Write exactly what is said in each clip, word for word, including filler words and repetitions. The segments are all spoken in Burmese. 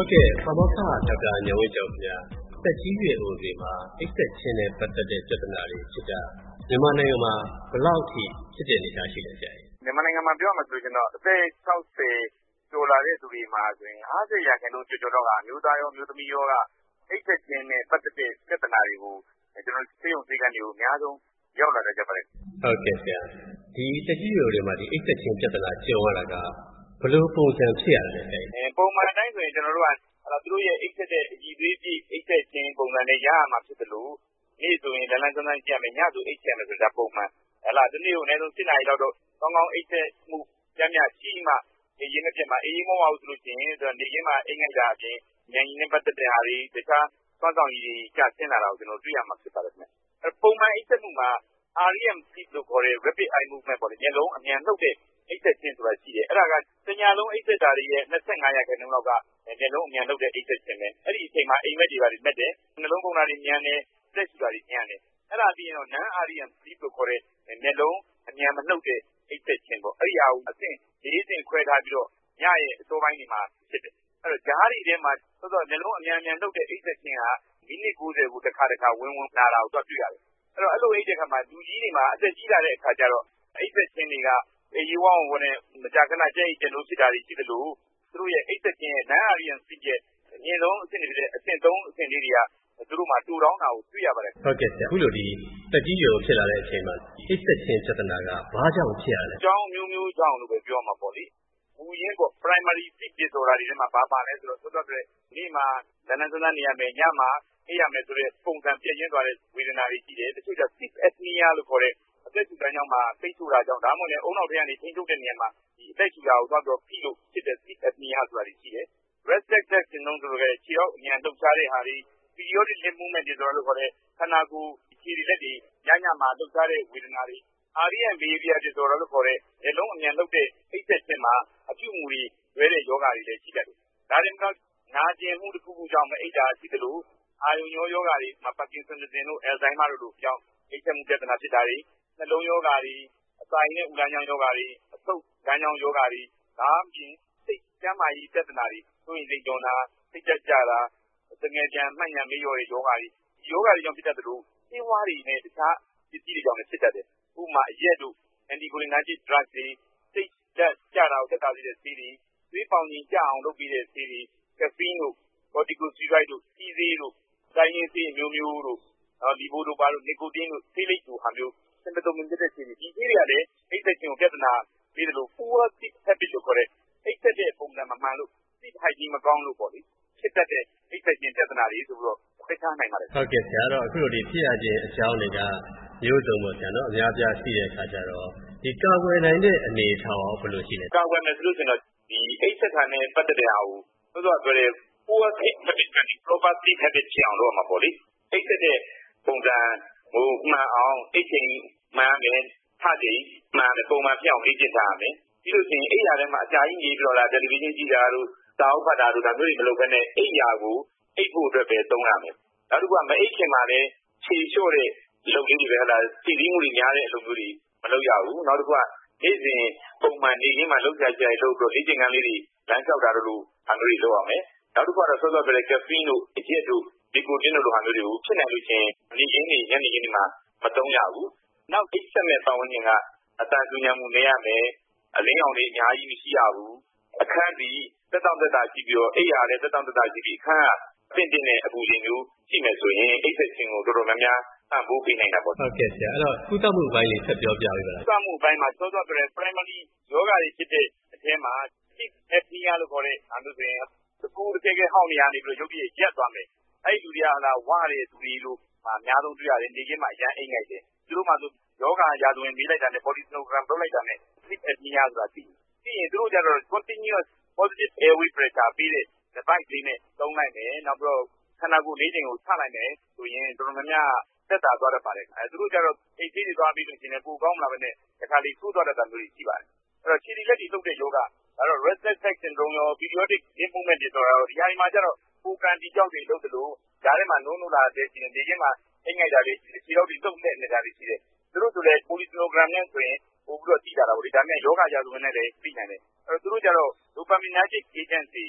ကဲ့ပါမောက္ခဒေါက်တာဉာဏ်ဝင်းကျော်ခင်ဗျာသက်ကြီးရွယ်အိုတွေမှာအိပ်သက်ခြင်းနဲ့ပတ်သက်တဲ့ပြဿနာတွေဖြစ်တာမြန်မာနိုင်ငံမှာဘယ်လောက်ထိဖြစ်တဲ့အနေအထားရှိလဲဆရာ။မြန်မာနိုင်ငံမှာပြောမှဆိုရင်တော့အသက်၆၀ကျော်လာတဲ့သူတွေမှာဆိုရင်၅၀ရာခိုင်နှုန်းကျော်ကျော်တော့ကအမျိုးသားရောအမျိုးသမီးရောကအိပ်သက်ခြင်းနဲ့ပတ်သက်တဲ့ပြဿနာတွေကိုကျွန်တော်ဆေးရုံဆေးခန်းတွေကိုအများဆုံးရောက်လာကြပါတယ်။ဟုတ်ကဲ့ဆရာဒီသက်ကြီးရွယ်အိုတွေမှာဒီအိပ်သက်ခြင်းပြဿနာကြုံရတာကဘယ်လိုပုံစံဖြစ်ရလဲဆရာ။ပုံမှန်တိုင်းဆိုရင်ကျွန်တော်တို့ကသူတို့ရဲ့အိပ်သက်တဲ့အကြည့်သွေးပြည့်အိပ်သက်ခြင်းပုံစံနဲ့ရရမှာဖြစ်တယ်လို့နေ့ဆိုရင်လမ်းလမ်းဆန်းဆန်းကြည့်ရမယ်ညဆိုအိပ်ချင်မယ်ဆိုတာပုံမှန်ဟလာဒီနေ့ကိုအနည်းဆုံး七နာရီလောက်တော့ကောင်းကောင်းအိပ်သက်မှုကြမ်းမြရှိမှဒီရင်းနဲ့ပြတ်မှာအေးမဟုတ်ဘူးဆိုလို့ရှိရင်ဆိုတော့နေရင်းမှာအိမ်ငိုက်တာအပြင်ဉာဏ်ရည်နဲ့ပတ်သက်တဲ့ဟာတွေတခြားသွမ်းဆောင်ရည်တွေကျဆင်းလာတာကိုကျွန်တော်တွေ့ရမှာဖြစ်ပါတယ်ခင်ဗျ။အဲပုံမှန်အိပ်သက်မှုမှာ R E M sleep လို့ခေါ်တဲ့ rapid eye movement ပေါ့လေမျက်လုံးအမြန်နှုတ်တဲ့အိပ်သက်ခြင်းဆိုတာရှိတယ်။အဲ့ဒါကတညာလုံးအိပ်သက်တာတွေရဲ့၂၅ရာခိုင်နှုန်းလောက်ကမျက်လုံးအမြန်နှုတ်တဲ့အိပ်သက်ခြင်းပဲ။အဲ့ဒီအချိန်မှာအိမ်မက်တွေပါမက်တယ်နှလုံးကုန်တာတွေမြန်တယ်သက်ရှူတာတွေမြန်တယ်။အဲ့ဒါပြီးရင်တော့ non R E M sleep လို့ခေါ်တဲ့မျက်လုံးအမြန်မနှုတ်တဲ့အိပ်သက်ခြင်းပေါ့။အဲ့ဒီဟာကိုအဆင့်၄ဆင့်ခွဲထားပြီးတော့ညရဲ့အစောပိုင်းတွေမှာဖြစ်တယ်။အဲ့တော့ဂျားတွေထဲမှာဆိုတော့မျက်လုံးအမြန်အမြန်နှုတ်တဲ့အိပ်သက်ခြင်းဟာမိနစ်၉၀ကိုတစ်ခါတစ်ခါဝင်ဝင်လာတာကိုတော့တွေ့ရတယ်။အဲ့တော့အဲ့လိုအိပ်တဲ့ခါမှာလူကြီးတွေမှာအသက်ကြီးလာတဲ့အခါကျတော့အိပ်သက်ခြင်းတွေကအေးဝေါဝနဲ့မကြာခဏကြိတ်ကြလို့ဖြစ်တာတွေရှိတယ်လို့သူတို့ရဲ့အိပ်သက်ခြင်းရဲ့ non R E M sleep ရဲ့အမြင့်ဆုံးအဆင့်တွေတဲ့အဆင့်၃အဆင့်လေးတွေကသူတို့မှာတူတောင်းတာကိုတွေ့ရပါတယ်ဟုတ်ကဲ့ဆရာအခုလိုဒီသက်ကြီးရွယ်ဖြစ်လာတဲ့အချိန်မှာအိပ်သက်ခြင်းပြဿနာကဘာကြောင့်ဖြစ်ရလဲအကြောင်းမျိုးမျိုးကြောင့်လို့ပဲပြောမှာပေါ့လေမူရင်းပေါ့ primary sleep disorder တွေထဲမှာဘာပါလဲဆိုတော့ဆိုတော့နေ့မှာလမ်းလမ်းစမ်းစမ်းနေရမယ်ညမှာအိပ်ရမယ်ဆိုတဲ့ပုံစံပြည့်ရင်းသွားတဲ့ဝေဒနာတွေရှိတယ်တချို့ကျ sleep apnea လို့ခေါ်တဲ့အသက်ရှူတန်းကြောင့်မှသိချို့တာကြောင့်ဒါမှမဟုတ်လည်းအုံနောက်ထဲကနေထိန်းချုပ်တဲ့နေရာမှာဒီအသက်ရှူတာကိုသွားပြီးဖိလို့ဖြစ်တဲ့ sleep apnea ဆိုတာတွေရှိတယ် restless leg syndrome ဆိုတဲ့ခြေထောက်အမြန်လှုပ်ရှားတဲ့ဟာတွေ periodic limb movement disorder လို့ခေါ်တဲ့ခန္ဓာကိုယ်ခြေတွေလက်တွေညညမှာလှုပ်ရှားတဲ့ဝေဒနာတွေ R E M behavior disorder လို့ခေါ်တဲ့မျက်လုံးအမြန်လှုပ်တဲ့အိပ်သက်ခြင်းမှာအပြုအမူတွေလွဲတဲ့ယောဂတွေလည်းရှိတတ်တယ်။ဒါတင်မကနာကျင်မှုတစ်ခုခုကြောင့်မအိပ်တာရှိသလိုအာယုံရောယောဂတွေမှာ Parkinsonism တို့ Alzheimer တို့လိုကြောင့်အိပ်သက်မှုပြဿနာဖြစ်တာတွေနှလုံးယောဂတွေအစာရည်နဲ့ဥလမ်းကြောင်းယောဂတွေအဆုတ်လမ်းကြောင်းယောဂတွေဒါအပြင်စိတ်ကျန်းမာရေးပြဿနာတွေဆိုရင်စိတ်ကြောတာစိတ်ကြကြတာတကယ်ကြမ်းမှန်ညာမေးရောတဲ့ယောဂတွေဒီယောဂတွေကြောင့်ဖြစ်တတ်တယ်လို့သင်္ဝါတွေနဲ့တခြားပစ္စည်းတွေကြောင့်လည်းဖြစ်တတ်တယ်ဥပမာအရက်တို့ anticholinergic drugs တွေစိတ်တက်ကြတာကိုတက်တာစေတဲ့ဆေးတွေသွေးပေါင်ကြီးကြအောင်လုပ်ပြီးတဲ့ဆေးတွေ caffeine တို့ corticosteroid တို့စီးဆေးတို့တိုင်းရင်းဆေးမျိုးမျိုးတို့လီဘိုဒိုပါတို့နီကိုတင်းတို့ဆေးလိပ်တို့ဟာမျိုးစင်ပတိုမင်ဖြစ်တဲ့ဆေးတွေဒီဆေးတွေကလည်းအိပ်သက်ခြင်းကိုပြဿနာပြီးတယ်လို့ poor sleep habit လို့ခေါ်တဲ့အိပ်သက်တဲ့ပုံစံမမှန်လို့ sleep hygiene မကောင်းလို့ပေါ့လေဖြစ်တတ်တဲ့အိပ်သက်ခြင်းပြဿနာတွေဆိုပြီးတော့ခွဲခြားနိုင်ပါတယ်ဟုတ်ကဲ့ဆရာတော့အခုလိုဒီဖြစ်ရခြင်းအကြောင်းတွေကမျိုးစုံပေါ့ဆရာနော်အများပြားရှိတဲ့အခါကျတော့ဒီကာကွယ်နိုင်တဲ့အနေအထားရောဘယ်လိုရှိလဲကာကွယ်မယ်ဆိုလို့ရှိရင်တော့ဒီအိပ်သက်ခံနဲ့ပတ်သက်တဲ့ဟာကိုဆိုတော့ပြောတဲ့ poor sleep habit ကနေ proper sleep habit ဖြစ်အောင်လုပ်ရမှာပေါ့လေအိပ်သက်တဲ့ပုံစံဟိုမှန်အောင်အိပ်ချိန်မှန်မယ်ထချိန်မှန်တယ်ပုံမှန်ဖြစ်အောင်အိပ်ကျင့်ထားရမယ်ပြီးလို့ရှိရင်အိပ်ရာထဲမှာအကြာကြီးနေပြီးတော့လာတယ်လီဗီရှင်းကြည့်တာတို့စာအုပ်ဖတ်တာတို့ဒါမျိုးတွေမလုပ်ဘဲနဲ့အိပ်ရာကိုအိပ်ဖို့အတွက်ပဲသုံးရမယ်နောက်တစ်ခုကမအိပ်ခင်မှာလည်းခြေလျှော့တဲ့လုပ်လေးတွေပဲဟလာစီစည်းမှုတွေများတဲ့အလုပ်မျိုးတွေမလုပ်ရဘူးနောက်တစ်ခုကနေ့စဉ်ပုံမှန်နေရင်းမှာလုပ်ကြကြရလုပ်ပြီးတော့လေ့ကျင့်ခန်းလေးတွေလမ်းလျှောက်တာတို့လိုအမျိုးတွေလုပ်ရမယ်နောက်တစ်ခုကတော့ဆော့ဆော့ပြတဲ့ caffeine တို့အရက်တို့ဒီကိုတင်းတို့လိုဟာမျိုးတွေကိုဖြစ်နိုင်လို့ချင်းနေရင်းနေညနေရင်းဒီမှာမသုံးရဘူးနောက်အိပ်ဆက်မဲ့ပတ်ဝန်းကျင်ကအတန်ဆူညံမှုနေရမယ်အလင်းရောင်တွေအများကြီးမရှိရဘူးအခန်းဒီတက်တောင့်တက်တာကြည့်ပြီးတော့အိပ်ရာလည်းတက်တောင့်တက်တာကြည့်ပြီးအခန်းကတင့်တင်တဲ့အပူချိန်မျိုးရှိမယ်ဆိုရင်အိပ်သက်ခြင်းကိုတော်တော်များများပံ့ပိုးပေးနိုင်တာပေါ့ဟုတ်ကဲ့ဆရာအဲ့တော့ကုသမှုပိုင်းလေးဆက်ပြောပြပေးပါလားကုသမှုပိုင်းမှာစောစောပြောတဲ့ primary ယောဂတွေဖြစ်တဲ့အထဲမှာ sleep apnea လို့ခေါ်တဲ့အားလို့ဆိုရင်စကူတကယ်ကဲဟောင်းနေရနေပြီးတော့ရုပ်ရည်ရက်သွားမယ်အဲ့ဒီလူတွေကဟလာဝါတဲ့သူတွေလို့အများဆုံးတွေ့ရတယ်နေကင်းမှာအရန်အိမ်ငိုက်တယ်သူတို့မှဆိုယောဂရာဇဝင်မေးလိုက်တာနဲ့ body sonogram လုပ်လိုက်တာနဲ့ sleep apnea ဆိုတာသိပြီးရင်သူတို့ကျတော့ continuous positive airway pressure ပြီးတဲ့ device လေးနဲ့သုံးလိုက်မယ်နောက်ပြီးတော့ခန္ဓာကိုယ်လေးချိန်ကိုချလိုက်မယ်ဆိုရင်တော်တော်များများသက်သာသွားတတ်ပါတယ်အဲသူတို့ကျတော့အိတ်သေးတွေသွားပြီးလို့ရှိရင်ပိုကောင်းလာပဲနဲ့တခါလေးဆိုးသွားတတ်တာမျိုးတွေရှိပါတယ်အဲ့တော့ခြေတွေလက်တွေလှုပ်တဲ့ယောဂဒါတော့ restless leg syndrome ရော periodic limb movement disorder ရောဒီဟာတွေမှာကျတော့ကိုယ်ကန်တီကြောက်တွေလုပ်သလိုဒါထဲမှာနိုးနိုးလာတဲ့ဒီနေချင်းမှာအိမ်ငိုက်တာတွေခြေထောက်တွေတုပ်တဲ့နေတာတွေရှိတယ်သူတို့ဆိုလည်း polysonogram နဲ့ဆိုရင်ပို့ပြီးတော့သိတာပါလေဒါပေမဲ့ယောဂရာဇဝင်နဲ့လည်းသိနိုင်တယ်အဲ့တော့သူတို့ကျတော့ dopaminergic agents တွေ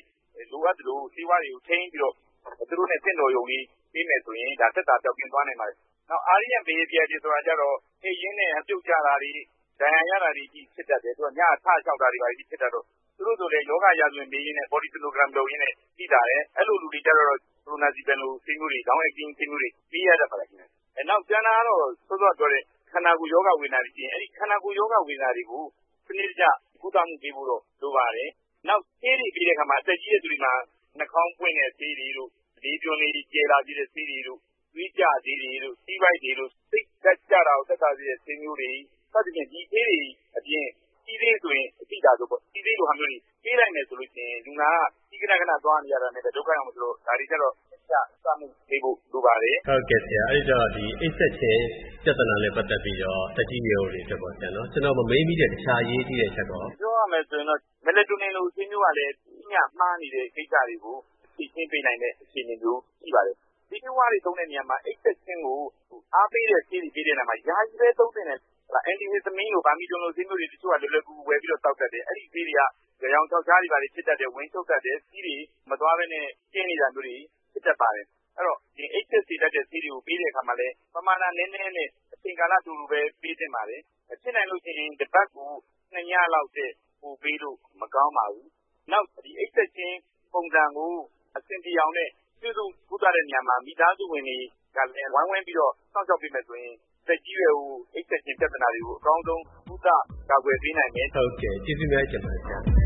လိုအပ်သလိုဆေးဝါးတွေကိုထိန်းပြီးတော့သူတို့နဲ့တင့်တော်ရုံလေးပြီးမယ်ဆိုရင်ဒါသက်သာပြောက်ကင်းသွားနိုင်ပါတယ်။နောက် R E M behavior တွေဆိုတာကြတော့အိပ်ရင်းနဲ့ပြုတ်ကျတာတွေဒဏ်ရာရတာတွေကြီးဖြစ်တတ်တယ်။သူကညအထလျှောက်တာတွေပါဖြစ်တတ်တော့သူတို့ဆိုလေယောဂရာဇဝင်နေရင်းနဲ့ body sonogram လုပ်ရင်းနဲ့ကြည့်တာတယ်။အဲ့လိုလူတွေကြတော့ကိုရိုနာစီပန်လိုဆေးမျိုးတွေခေါင်းအကျဉ်းဆေးမျိုးတွေပြီးရတတ်ပါတယ်ခင်ဗျ။အဲနောက်ကျန်တာကတော့စောစောပြောတဲ့ခန္ဓာကိုယ်ယောဂဝေဒနာတွေရှိရင်အဲ့ဒီခန္ဓာကိုယ်ယောဂဝေဒနာတွေကိုစနစ်တကျကုသမှုပေးဖို့တော့လိုပါတယ်။နောက်ဆေးတွေပြီးတဲ့အခါမှာအသက်ကြီးတဲ့သူတွေမှာနှာခေါင်းပွင့်တဲ့ဆေးတွေတို့ဒီပြုံးလေးကျေလာပြည့်တဲ့ဆေးတွေတို့သွေးကြဆေးတွေတို့စီးပိုက်တွေတို့စိတ်သက်ကြတာကိုသက်သာစေတဲ့ဆေးမျိုးတွေစသဖြင့်ဒီဆေးတွေအပြင်စီးသေးဆိုရင်အတိအကျဆိုပေါ့စီးသေးလိုဟာမျိုးတွေပေးလိုက်မယ်ဆိုလို့ရှိရင်လူနာကဒီကနကနသွားနေရတာနဲ့ဒုက္ခရောက်မှဆိုတော့ဒါတွေကြတော့စစမှုပေးဖို့လိုပါတယ်ဟုတ်ကဲ့ဆရာအဲ့ဒီတော့ဒီအိတ်ဆက်ခြင်းပြဿနာနဲ့ပတ်သက်ပြီးတော့တတိယတွေဖြစ်ပေါ်တယ်နော်ကျွန်တော်မမေးမိတဲ့တခြားရေးကြီးတဲ့ချက်တော့ပြောရမယ်ဆိုရင်တော့မက်လာတိုနင်လိုဆေးမျိုးကလည်းညမှားနေတဲ့ကိစ္စတွေကိုသိချင်းပေးနိုင်တဲ့အခြေအနေမျိုးရှိပါတယ်ဒီလိုဝါးတွေသုံးတဲ့နေရာမှာအိတ်ဆက်ခြင်းကိုအားပေးတဲ့ဆေးတွေပေးတဲ့နေရာမှာယာယီပဲသုံးတဲ့အန်တီဟီစမင်းလိုဗာမီဒွန်လိုဆေးမျိုးတွေတချို့ကလွယ်လွယ်ကူကူဝယ်ပြီးတော့တောက်တတ်တယ်အဲ့ဒီဆေးတွေကကြောင်ချောက်ချားတွေပါဖြစ်တတ်တယ်ဝင်းချုပ်တတ်တယ်စီးတွေမသွားဘဲနဲ့ကျင်းနေတာမျိုးတွေဖြစ်တတ်ပါတယ်အဲ့တော့ဒီ H S C တက်တဲ့ဆေးတွေကိုပေးတဲ့အခါမှာလည်းပမာဏနည်းနည်းနဲ့အချိန်ကာလတူတူပဲပေးသင့်ပါတယ်အဖြစ်နိုင်လို့ရှိရင်တစ်ပတ်ကိုနှစ်ညလောက်တဲ့ပို့ပေးလို့မကောင်းပါဘူးနောက်ဒီ H S C ပုံစံကိုအဆင်ပြေအောင်နဲ့ပြုစုကုသတဲ့နေရာမှာမိသားစုဝင်တွေကလည်းဝိုင်းဝန်းပြီးတော့စောင့်ရှောက်ပေးမယ်ဆိုရင်သက်ကြီးရွယ်ဟို H S C ပြဿနာတွေကိုအကောင်းဆုံးကုသကာကွယ်ပေးနိုင်မယ်ဟုတ်ကဲ့ကျေးဇူးများတင်ပါတယ်